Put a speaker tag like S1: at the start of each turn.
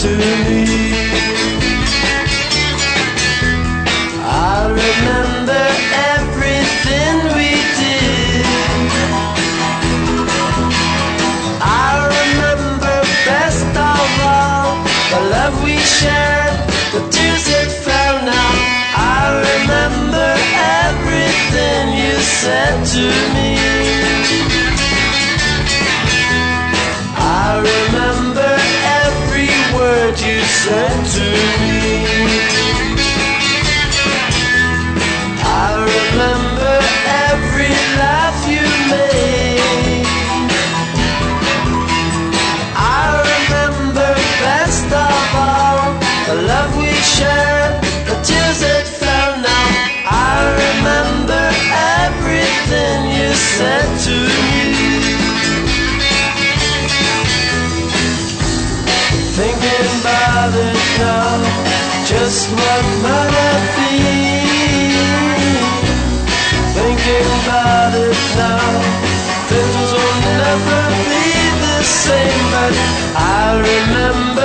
S1: to me. I remember everything we did. I remember best of all the love we shared, the tears that fell now. I remember everything you said to me. I remember every word you said to me. I remember every laugh you made. I remember best of all the love we shared, the tears that fell now. I remember everything you said to me. Thinking about it now, just what might have been. Thinking about it now, things will never be the same. But I remember